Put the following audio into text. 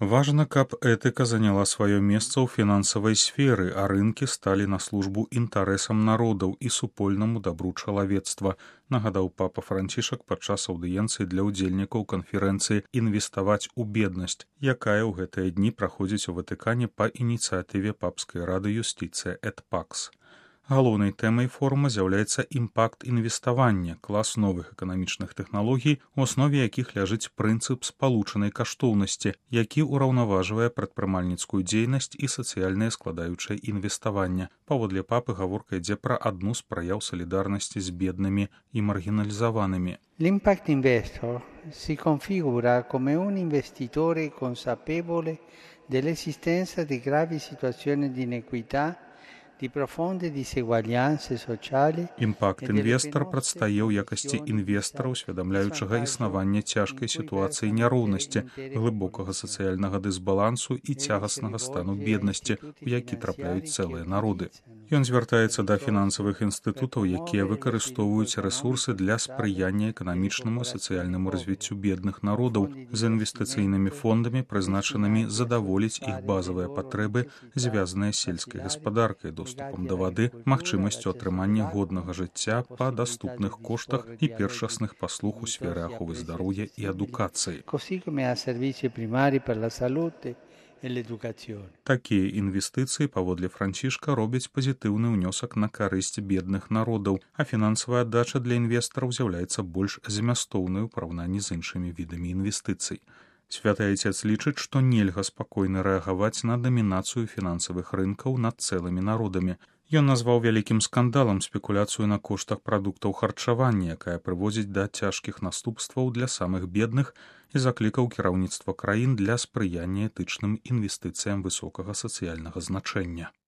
Важна, каб этыка заняла сваё месца ў фінансавай сферы, а рынкі сталі на службу інтарэсам народаў і супольнаму дабру чалавецтва, нагадаў папа Францішак падчас аўдыенцыі для ўдзельнікаў канферэнцыі «Інвеставаць у беднасць», якая ў гэтыя дні праходзіць у Ватыкане па ініцыятыве папскай рады «Юстиция et Pax». Галоўнай тэмай форума з'яўляецца імпакт інвеставання, клас новых эканамічных тэхналогій, у аснове якіх ляжыць прынцып спалучанай каштоўнасці, які ўраўнаважвае прадпрымальніцкую дзейнасць і сацыяльнае складаючае інвеставання. Паводле папы гаворка ідзе пра адну з праяў салідарнасці з беднымі і маргіналізаванымі. L'impact investor si configura come un investitore consapevole dell'esistenza di gravi situazioni di inequità, Імпакт-інвестар прадстае ў якасці інвестара, усведамляючага існаванне цяжкай сітуацыі няроўнасці, глыбокага сацыяльнага дысбалансу і цягаснага стану беднасці, у які трапляюць цэлыя народы. Ён звяртаецца да фінансавых інстытутаў, якія выкарыстоўваюць рэсурсы для спрыяння эканамічнаму і сацыяльнаму развіццю бедных народаў з інвестыцыйнымі фондамі, прызначанымі задаволіць іх базавыя патрэбы, звязаныя з сельскай гаспадаркай, доступам да вады, магчымасцю атрымання годнага жыцця па даступных коштах і першасных паслуг у сферы аховы здароўя і адукацыі. Такія інвестыцыі, паводле Францішка, робяць пазітыўны ўнёсак на карысць бедных народаў, а фінансавая аддача для інвестараў з'яўляецца больш змястоўнай у параўнанні з іншымі відамі інвестыцый. Святы Айцец лічыць, што нельга спакойна рэагаваць на дамінацыю фінансавых рынкаў над цэлымі народамі. Ён назваў вялікім скандалам спекуляцыю на коштах прадуктаў харчавання, якая прыводзіць да цяжкіх наступстваў для самых бедных, і заклікаў кіраўніцтва краін для спрыяння этычным інвестыцыям высокага сацыяльнага значэння.